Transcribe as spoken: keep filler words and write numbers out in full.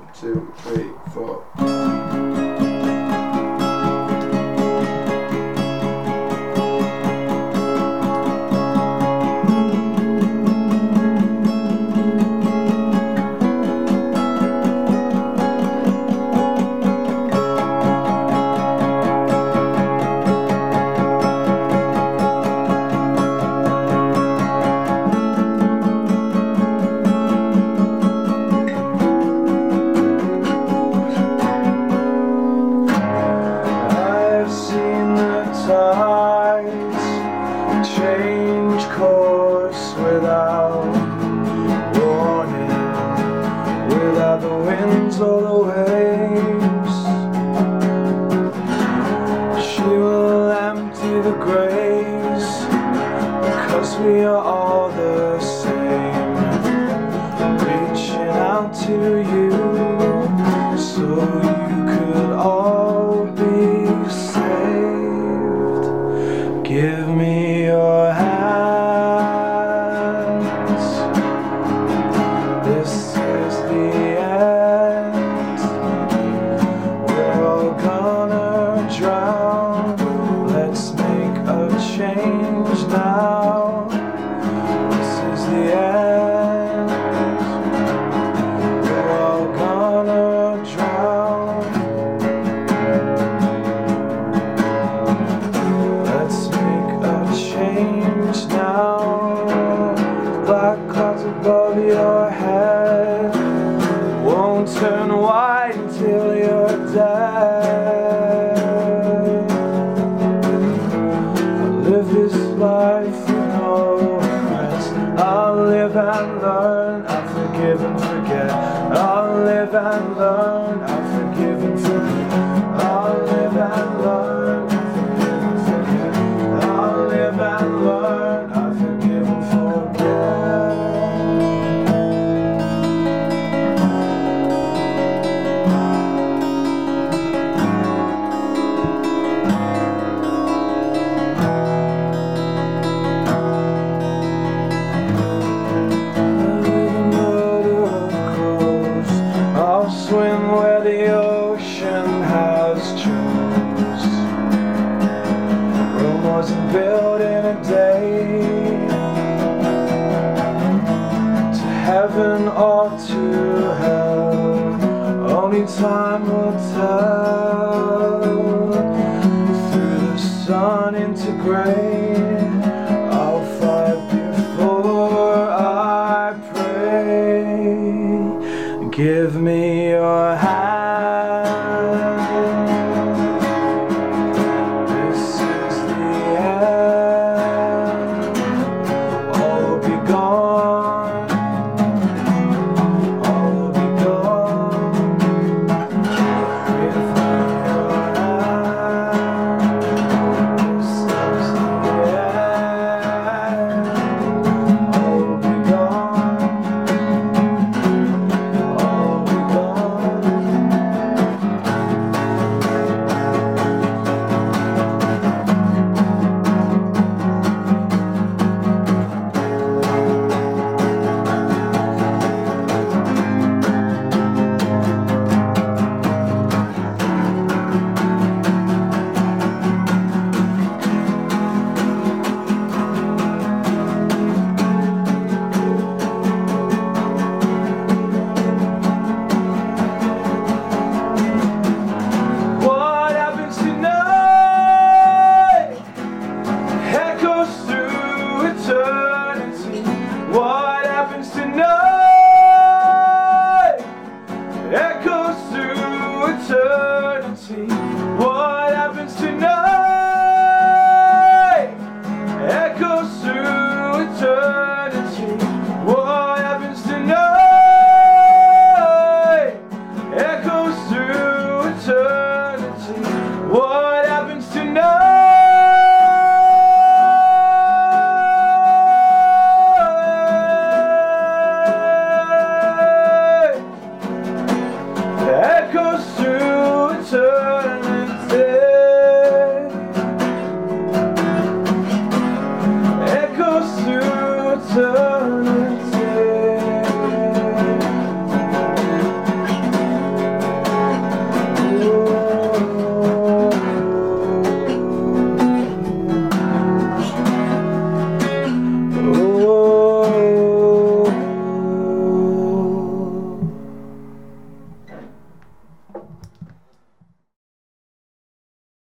two, three, four. Change course without warning, without the winds or the waves. She will empty the graves, because we are all the same, reaching out to you so you could all be saved. Give me your hands. This is the end. We're all gonna drown. Let's make a change now. This is the end. We're all gonna drown. Let's make a change now. Black clouds above your head won't turn white until you're dead. I'll live this life with no regrets. I'll live and learn, I'll forgive and forget. I'll live and learn, I'll forgive and forget. I'll live and learn, I'll forgive and forget. I'll live and learn, I'll forgive and forget. I'll swim where the ocean has chose. Rome wasn't built in a day, to heaven or to hell, only time will tell. Through the sun into gray, I'll fight before I pray. Give me your hand.